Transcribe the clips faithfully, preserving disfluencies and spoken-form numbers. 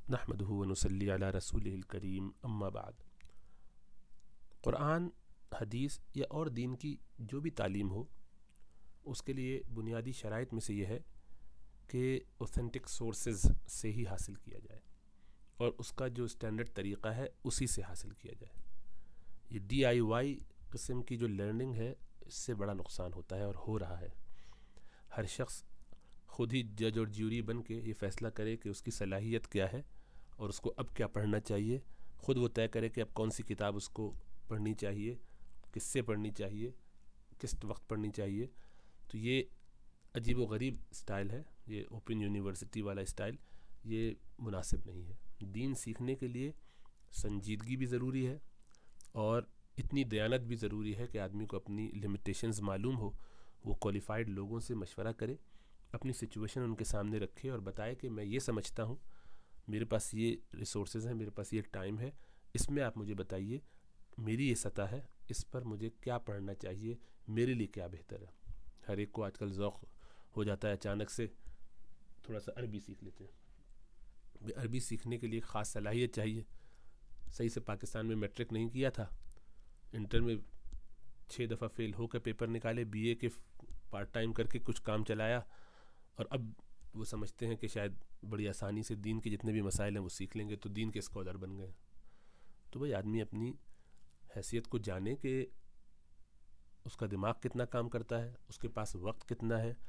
نحمدہ و نصلی علی رسولہ الکریم اما بعد۔ قرآن، حدیث یا اور دین کی جو بھی تعلیم ہو، اس کے لیے بنیادی شرائط میں سے یہ ہے کہ اوتھینٹک سورسز سے ہی حاصل کیا جائے، اور اس کا جو اسٹینڈرڈ طریقہ ہے اسی سے حاصل کیا جائے۔ یہ ڈی آئی وائی قسم کی جو لرننگ ہے، اس سے بڑا نقصان ہوتا ہے اور ہو رہا ہے۔ ہر شخص خود ہی جج اور جیوری بن کے یہ فیصلہ کرے کہ اس کی صلاحیت کیا ہے اور اس کو اب کیا پڑھنا چاہیے، خود وہ طے کرے کہ اب کون سی کتاب اس کو پڑھنی چاہیے، کس سے پڑھنی چاہیے، کس وقت پڑھنی چاہیے۔ تو یہ عجیب و غریب اسٹائل ہے، یہ اوپن یونیورسٹی والا اسٹائل، یہ مناسب نہیں ہے۔ دین سیکھنے کے لیے سنجیدگی بھی ضروری ہے، اور اتنی دیانت بھی ضروری ہے کہ آدمی کو اپنی لمیٹیشنز معلوم ہو، وہ کوالیفائڈ لوگوں سے مشورہ کرے، اپنی سچویشن ان کے سامنے رکھے اور بتائے کہ میں یہ سمجھتا ہوں، میرے پاس یہ ریسورسز ہیں، میرے پاس یہ ٹائم ہے، اس میں آپ مجھے بتائیے، میری یہ سطح ہے، اس پر مجھے کیا پڑھنا چاہیے، میرے لیے کیا بہتر ہے۔ ہر ایک کو آج کل ذوق ہو جاتا ہے اچانک سے تھوڑا سا عربی سیکھ لیتے ہیں۔ عربی سیکھنے کے لیے خاص صلاحیت چاہیے۔ صحیح سے پاکستان میں میٹرک نہیں کیا تھا، انٹر میں چھ دفعہ فیل ہو کے پیپر نکالے، بی اے کے پارٹ ٹائم کر کے کچھ کام چلایا، اور اب وہ سمجھتے ہیں کہ شاید بڑی آسانی سے دین کے جتنے بھی مسائل ہیں وہ سیکھ لیں گے تو دین کے اسکالر بن گئے۔ تو بھائی آدمی اپنی حیثیت کو جانے کہ اس کا دماغ کتنا کام کرتا ہے، اس کے پاس وقت کتنا ہے۔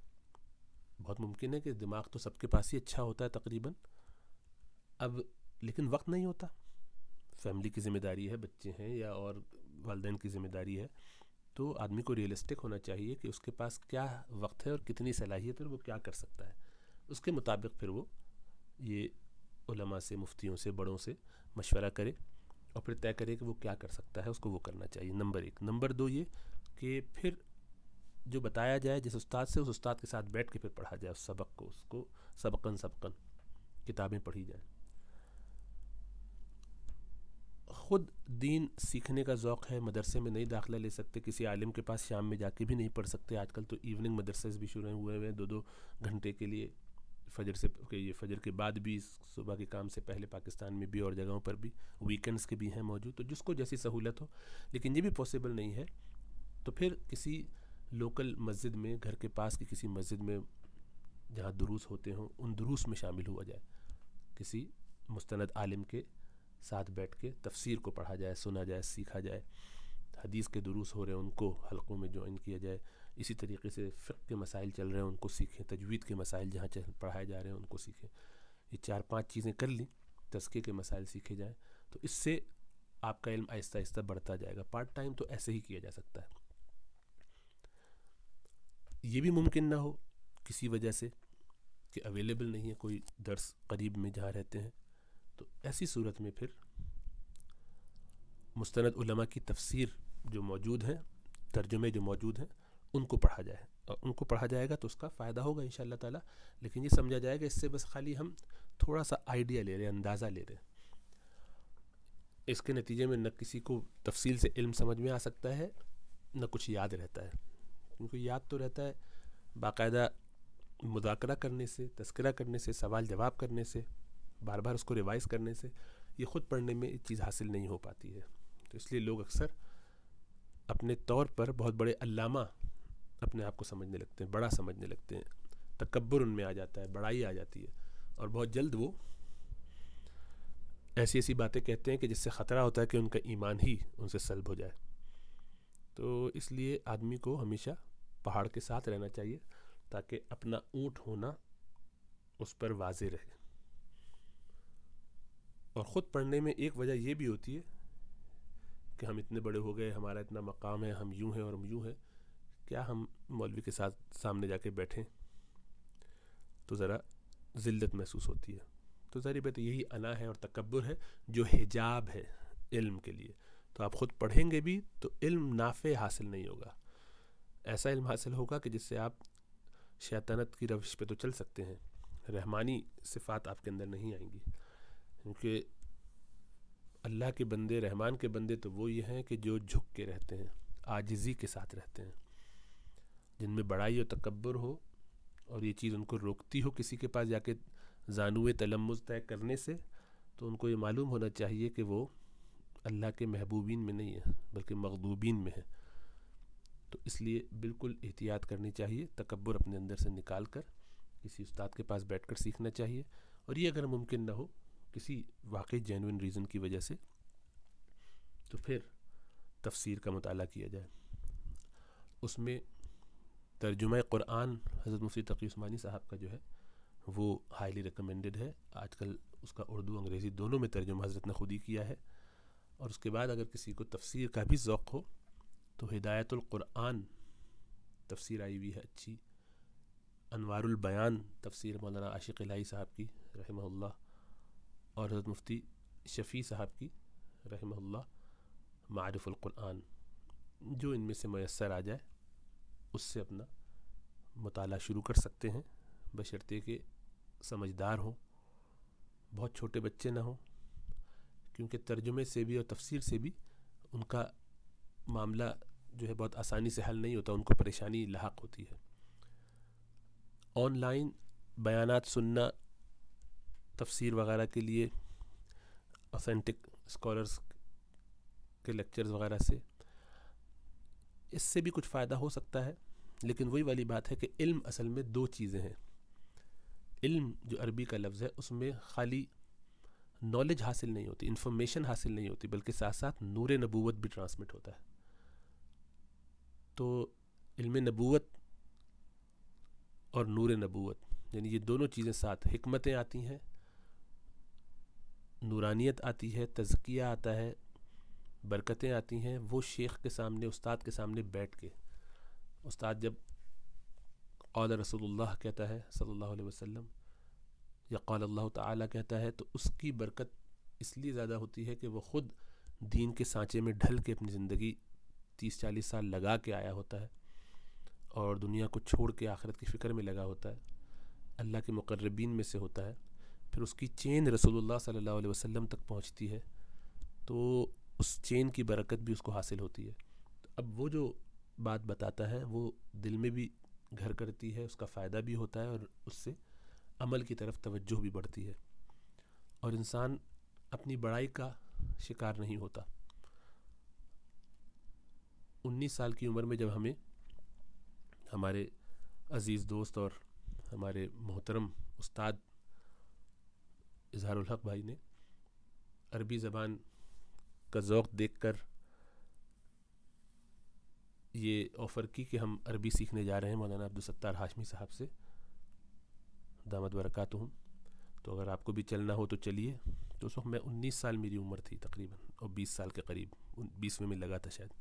بہت ممکن ہے کہ دماغ تو سب کے پاس ہی اچھا ہوتا ہے تقریباً، اب لیکن وقت نہیں ہوتا، فیملی کی ذمہ داری ہے، بچے ہیں یا اور والدین کی ذمہ داری ہے، تو آدمی کو ریئلسٹک ہونا چاہیے کہ اس کے پاس کیا وقت ہے اور کتنی صلاحیت ہے اور وہ کیا کر سکتا ہے۔ اس کے مطابق پھر وہ یہ علماء سے، مفتیوں سے، بڑوں سے مشورہ کرے اور پھر طے کرے کہ وہ کیا کر سکتا ہے، اس کو وہ کرنا چاہیے۔ نمبر ایک۔ نمبر دو یہ کہ پھر جو بتایا جائے جس استاد سے، اس استاد کے ساتھ بیٹھ کے پھر پڑھا جائے اس سبق کو، اس کو سبقاً سبقاً کتابیں پڑھی جائیں۔ خود دین سیکھنے کا ذوق ہے، مدرسے میں نہیں داخلہ لے سکتے، کسی عالم کے پاس شام میں جا کے بھی نہیں پڑھ سکتے۔ آج کل تو ایوننگ مدرسے بھی شروع ہوئے ہوئے ہیں، دو دو گھنٹے کے لیے، فجر سے یہ فجر کے بعد بھی، صبح کے کام سے پہلے پاکستان میں بھی اور جگہوں پر بھی، ویکنڈز کے بھی ہیں موجود، تو جس کو جیسی سہولت ہو۔ لیکن یہ بھی پاسبل نہیں ہے تو پھر کسی لوکل مسجد میں، گھر کے پاس کی کسی مسجد میں جہاں دروس ہوتے ہوں، ان دروس میں شامل ہوا جائے، کسی مستند عالم کے ساتھ بیٹھ کے تفسیر کو پڑھا جائے، سنا جائے، سیکھا جائے۔ حدیث کے دروس ہو رہے ہیں ان کو حلقوں میں جوائن کیا جائے۔ اسی طریقے سے فقہ کے مسائل چل رہے ہیں ان کو سیکھیں، تجوید کے مسائل جہاں پڑھائے جا رہے ہیں ان کو سیکھیں۔ یہ چار پانچ چیزیں کر لیں، تزکیے کے مسائل سیکھے جائیں، تو اس سے آپ کا علم آہستہ آہستہ بڑھتا جائے گا۔ پارٹ ٹائم تو ایسے ہی کیا جا سکتا ہے۔ یہ بھی ممکن نہ ہو کسی وجہ سے کہ اویلیبل نہیں ہے کوئی درس قریب میں جہاں رہتے ہیں، تو ایسی صورت میں پھر مستند علماء کی تفسیر جو موجود ہیں، ترجمے جو موجود ہیں، ان کو پڑھا جائے، اور ان کو پڑھا جائے گا تو اس کا فائدہ ہوگا انشاءاللہ تعالی۔ لیکن یہ سمجھا جائے گا اس سے بس خالی ہم تھوڑا سا آئیڈیا لے رہے ہیں، اندازہ لے رہے ہیں، اس کے نتیجے میں نہ کسی کو تفصیل سے علم سمجھ میں آ سکتا ہے، نہ کچھ یاد رہتا ہے۔ کیونکہ یاد تو رہتا ہے باقاعدہ مذاکرہ کرنے سے، تذکرہ کرنے سے، سوال جواب کرنے سے، بار بار اس کو ریوائز کرنے سے، یہ خود پڑھنے میں چیز حاصل نہیں ہو پاتی ہے۔ تو اس لیے لوگ اکثر اپنے طور پر بہت بڑے علامہ اپنے آپ کو سمجھنے لگتے ہیں، بڑا سمجھنے لگتے ہیں، تکبر ان میں آ جاتا ہے، بڑائی آ جاتی ہے، اور بہت جلد وہ ایسی ایسی باتیں کہتے ہیں کہ جس سے خطرہ ہوتا ہے کہ ان کا ایمان ہی ان سے سلب ہو جائے۔ تو اس لیے آدمی کو ہمیشہ پہاڑ کے ساتھ رہنا چاہیے تاکہ اپنا اونٹ ہونا اس پر واضح رہے۔ اور خود پڑھنے میں ایک وجہ یہ بھی ہوتی ہے کہ ہم اتنے بڑے ہو گئے، ہمارا اتنا مقام ہے، ہم یوں ہیں اور ہم یوں ہیں، کیا ہم مولوی کے ساتھ سامنے جا کے بیٹھیں تو ذرا ذلت محسوس ہوتی ہے۔ تو ظاہر بات یہی انا ہے اور تکبر ہے جو حجاب ہے علم کے لیے۔ تو آپ خود پڑھیں گے بھی تو علم نافع حاصل نہیں ہوگا، ایسا علم حاصل ہوگا کہ جس سے آپ شیطنت کی روش پہ تو چل سکتے ہیں، رحمانی صفات آپ کے اندر نہیں آئیں گی۔ کیونکہ اللہ کے بندے، رحمان کے بندے تو وہ یہ ہیں کہ جو جھک کے رہتے ہیں، عاجزی کے ساتھ رہتے ہیں، جن میں بڑائی و تکبر ہو اور یہ چیز ان کو روکتی ہو کسی کے پاس جا کے زانوِ تلمذ طے کرنے سے، تو ان کو یہ معلوم ہونا چاہیے کہ وہ اللہ کے محبوبین میں نہیں ہیں بلکہ مغضوبین میں ہیں۔ تو اس لیے بالکل احتیاط کرنی چاہیے، تکبر اپنے اندر سے نکال کر کسی استاد کے پاس بیٹھ کر سیکھنا چاہیے، اور یہ اگر ممکن نہ ہو کسی واقعی جینوئن ریزن کی وجہ سے، تو پھر تفسیر کا مطالعہ کیا جائے۔ اس میں ترجمہ قرآن حضرت مفتی تقی عثمانی صاحب کا جو ہے وہ ہائیلی ریکمینڈڈ ہے۔ آج کل اس کا اردو انگریزی دونوں میں ترجمہ حضرت نے خود ہی کیا ہے۔ اور اس کے بعد اگر کسی کو تفسیر کا بھی ذوق ہو تو ہدایت القرآن تفسیر آئی ہوئی ہے اچھی، انوار البیان تفسیر مولانا عاشق الہی صاحب کی رحمہ اللہ، اور حضرت مفتی شفیع صاحب کی رحمہ اللہ معارف القرآن، جو ان میں سے میسر آ جائے اس سے اپنا مطالعہ شروع کر سکتے ہیں، بشرطے کہ سمجھدار ہوں، بہت چھوٹے بچے نہ ہوں، کیونکہ ترجمے سے بھی اور تفسیر سے بھی ان کا معاملہ جو ہے بہت آسانی سے حل نہیں ہوتا، ان کو پریشانی لاحق ہوتی ہے۔ آن لائن بیانات سننا تفسیر وغیرہ کے لیے اوتھینٹک اسکالرز کے لیکچرز وغیرہ سے، اس سے بھی کچھ فائدہ ہو سکتا ہے، لیکن وہی والی بات ہے کہ علم اصل میں دو چیزیں ہیں۔ علم جو عربی کا لفظ ہے اس میں خالی نالج حاصل نہیں ہوتی، انفارمیشن حاصل نہیں ہوتی، بلکہ ساتھ ساتھ نور نبوت بھی ٹرانسمٹ ہوتا ہے۔ تو علم نبوت اور نور نبوت یعنی یہ دونوں چیزیں ساتھ، حکمتیں آتی ہیں، نورانیت آتی ہے، تزکیہ آتا ہے، برکتیں آتی ہیں، وہ شیخ کے سامنے، استاد کے سامنے بیٹھ کے، استاد جب قال رسول اللہ کہتا ہے صلی اللہ علیہ وسلم یا قال اللہ تعالیٰ کہتا ہے، تو اس کی برکت اس لیے زیادہ ہوتی ہے کہ وہ خود دین کے سانچے میں ڈھل کے اپنی زندگی تیس چالیس سال لگا کے آیا ہوتا ہے، اور دنیا کو چھوڑ کے آخرت کی فکر میں لگا ہوتا ہے، اللہ کے مقربین میں سے ہوتا ہے، پھر اس کی چین رسول اللہ صلی اللہ علیہ وسلم تک پہنچتی ہے، تو اس چین کی برکت بھی اس کو حاصل ہوتی ہے۔ اب وہ جو بات بتاتا ہے وہ دل میں بھی گھر کرتی ہے، اس کا فائدہ بھی ہوتا ہے، اور اس سے عمل کی طرف توجہ بھی بڑھتی ہے، اور انسان اپنی بڑائی کا شکار نہیں ہوتا۔ انیس سال کی عمر میں جب ہمیں ہمارے عزیز دوست اور ہمارے محترم استاد اظہار الحق بھائی نے عربی زبان کا ذوق دیکھ کر یہ آفر کی کہ ہم عربی سیکھنے جا رہے ہیں مولانا عبدالستار ہاشمی صاحب سے دامت برکاتہم، تو اگر آپ کو بھی چلنا ہو تو چلیے۔ تو اس وقت میں انیس سال میری عمر تھی تقریباً، اور بیس سال کے قریب، بیسویں میں لگا تھا شاید۔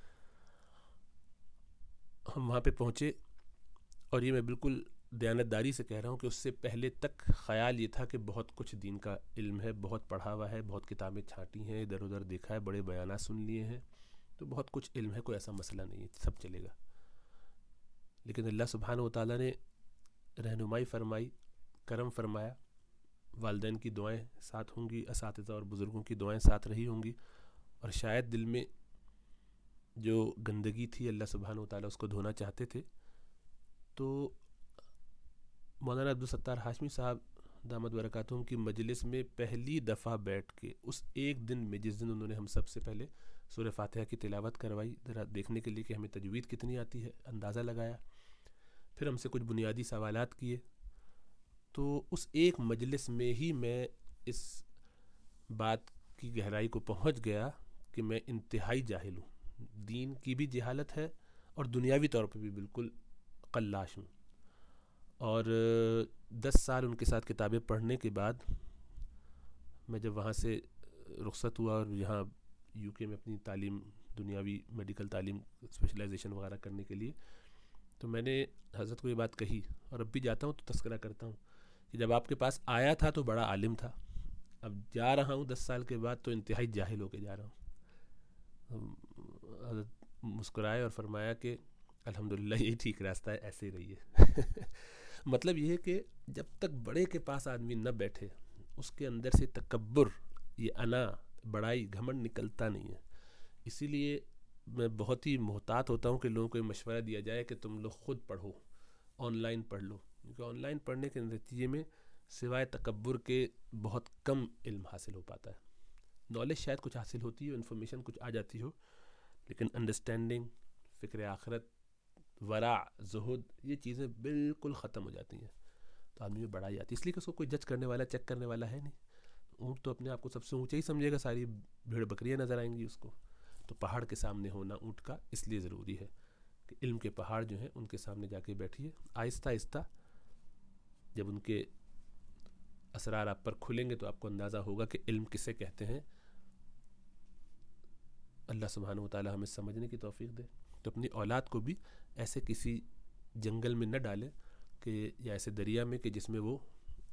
ہم وہاں پہ پہنچے، اور یہ میں بالکل دیانتداری سے کہہ رہا ہوں کہ اس سے پہلے تک خیال یہ تھا کہ بہت کچھ دین کا علم ہے، بہت پڑھا ہوا ہے، بہت کتابیں چھانٹی ہیں، ادھر ادھر دیکھا ہے، بڑے بیانات سن لیے ہیں، تو بہت کچھ علم ہے، کوئی ایسا مسئلہ نہیں ہے، سب چلے گا۔ لیکن اللہ سبحانہ و تعالیٰ نے رہنمائی فرمائی، کرم فرمایا، والدین کی دعائیں ساتھ ہوں گی، اساتذہ اور بزرگوں کی دعائیں ساتھ رہی ہوں گی، اور شاید دل میں جو گندگی تھی اللہ سبحانہ و تعالیٰ اس کو دھونا چاہتے تھے، تو مولانا عبدالستار ہاشمی صاحب دامت برکاتہم کی مجلس میں پہلی دفعہ بیٹھ کے اس ایک دن میں، جس دن انہوں نے ہم سب سے پہلے سورہ فاتحہ کی تلاوت کروائی ذرا دیکھنے کے لیے کہ ہمیں تجوید کتنی آتی ہے، اندازہ لگایا، پھر ہم سے کچھ بنیادی سوالات کیے، تو اس ایک مجلس میں ہی میں اس بات کی گہرائی کو پہنچ گیا کہ میں انتہائی جاہل ہوں، دین کی بھی جہالت ہے اور دنیاوی طور پہ بھی بالکل قلاش ہوں۔ اور دس سال ان کے ساتھ کتابیں پڑھنے کے بعد میں جب وہاں سے رخصت ہوا اور یہاں یو کے میں اپنی تعلیم، دنیاوی میڈیکل تعلیم اسپیشلائزیشن وغیرہ کرنے کے لیے، تو میں نے حضرت کو یہ بات کہی، اور اب بھی جاتا ہوں تو تذکرہ کرتا ہوں کہ جب آپ کے پاس آیا تھا تو بڑا عالم تھا، اب جا رہا ہوں دس سال کے بعد تو انتہائی جاہل ہو کے جا رہا ہوں۔ حضرت مسکرائے اور فرمایا کہ الحمدللہ یہی ٹھیک راستہ ہے، ایسے ہی رہیے۔ مطلب یہ ہے کہ جب تک بڑے کے پاس آدمی نہ بیٹھے، اس کے اندر سے تکبر، یہ انا، بڑائی، گھمنڈ نکلتا نہیں ہے۔ اسی لیے میں بہت ہی محتاط ہوتا ہوں کہ لوگوں کو یہ مشورہ دیا جائے کہ تم لوگ خود پڑھو، آن لائن پڑھ لو، کیونکہ آن لائن پڑھنے کے نتیجے میں سوائے تکبر کے بہت کم علم حاصل ہو پاتا ہے. نالج شاید کچھ حاصل ہوتی ہو, انفارمیشن کچھ آ جاتی ہو, لیکن انڈرسٹینڈنگ, فکر آخرت, ورع, زہد, یہ چیزیں بالکل ختم ہو جاتی ہیں. تو آدمی میں بڑائی آتی ہے, اس لیے کہ اس کو کوئی جج کرنے والا, چیک کرنے والا ہے نہیں. اونٹ تو اپنے آپ کو سب سے اونچا ہی سمجھے گا, ساری بھیڑ بکریاں نظر آئیں گی اس کو. تو پہاڑ کے سامنے ہونا اونٹ کا اس لیے ضروری ہے کہ علم کے پہاڑ جو ہیں ان کے سامنے جا کے بیٹھیے. آہستہ آہستہ جب ان کے اسرار آپ پر کھلیں گے تو آپ کو اندازہ ہوگا کہ علم کسے کہتے ہیں. اللہ سبحانہ و تعالی ہمیں سمجھنے کی توفیق دے. تو اپنی اولاد کو بھی ایسے کسی جنگل میں نہ ڈالیں کہ یا ایسے دریا میں کہ جس میں وہ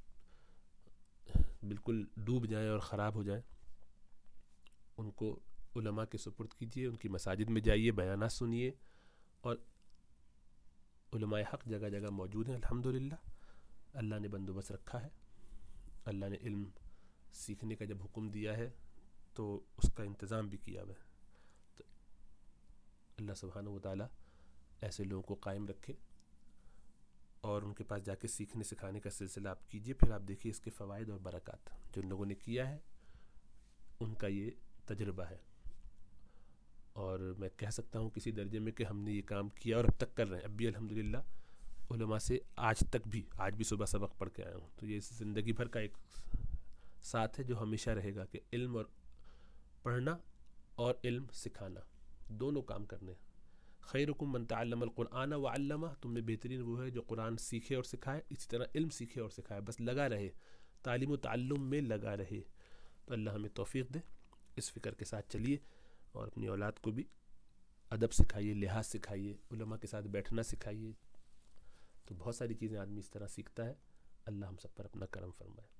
بالکل ڈوب جائیں اور خراب ہو جائیں. ان کو علماء کے سپرد کیجیے, ان کی مساجد میں جائیے, بیانات سنیے, اور علماء حق جگہ جگہ موجود ہیں الحمدللہ. اللہ نے بندوبست رکھا ہے. اللہ نے علم سیکھنے کا جب حکم دیا ہے تو اس کا انتظام بھی کیا ہوا ہے. تو اللہ سبحانہ و تعالی ایسے لوگوں کو قائم رکھے اور ان کے پاس جا کے سیکھنے سکھانے کا سلسلہ آپ کیجئے. پھر آپ دیکھیے اس کے فوائد اور برکات. جو لوگوں نے کیا ہے ان کا یہ تجربہ ہے, اور میں کہہ سکتا ہوں کسی درجے میں کہ ہم نے یہ کام کیا اور اب تک کر رہے ہیں. اب بھی الحمدللہ علماء سے آج تک بھی, آج بھی صبح سبق پڑھ کے آیا ہوں. تو یہ زندگی بھر کا ایک ساتھ ہے جو ہمیشہ رہے گا کہ علم اور پڑھنا اور علم سکھانا دونوں کام کرنے ہیں. خیرکم من تعلم القرآن وعلمہ, تم میں بہترین وہ ہے جو قرآن سیکھے اور سکھائے, اسی طرح علم سیکھے اور سکھائے. بس لگا رہے, تعلیم و تعلم میں لگا رہے. تو اللہ ہمیں توفیق دے. اس فکر کے ساتھ چلیے اور اپنی اولاد کو بھی ادب سکھائیے, لحاظ سکھائیے, علماء کے ساتھ بیٹھنا سکھائیے. تو بہت ساری چیزیں آدمی اس طرح سیکھتا ہے. اللہ ہم سب پر اپنا کرم فرمائے.